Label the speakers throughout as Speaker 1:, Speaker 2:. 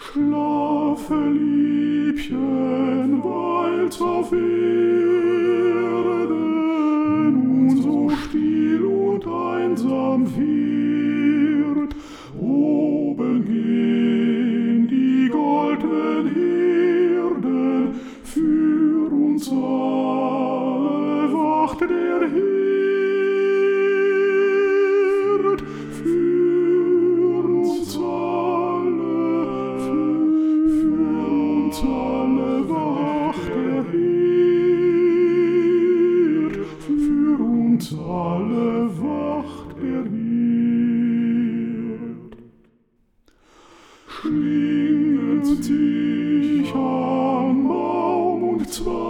Speaker 1: Schlafe, Liebchen, weil's auf Erden nun so still und einsam wird. Oben gehen die goldenen Herden, für uns alle wacht der Hirt, für uns alle wacht der Hirt, für uns alle wacht der Hirt. Schlingen sich an Baum und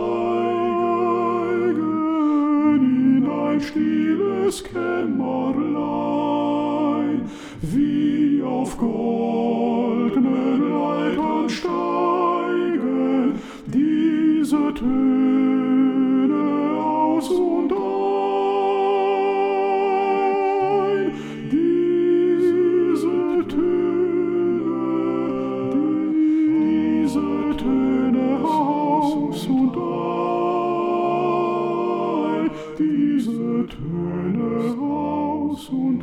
Speaker 1: Zweigen in ein stilles Kämmerlein, wie auf goldenen Leitern steigen diese Töne aus und ein, diese Töne aus und ein, diese Töne aus und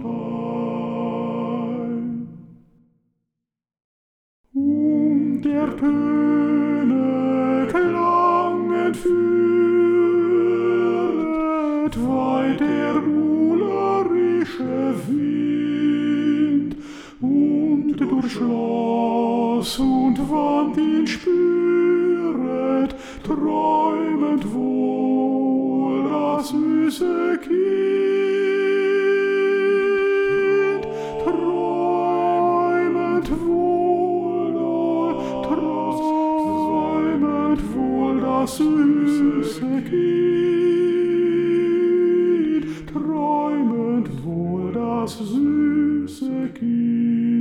Speaker 1: ein. Der Töne Klang entführt weit der buhlerische Wind, und durch Schloss und Wand ihn spüret, träumend wohl das süße Kind, träumend wohl das süße Kind, träumend wohl das süße Kind.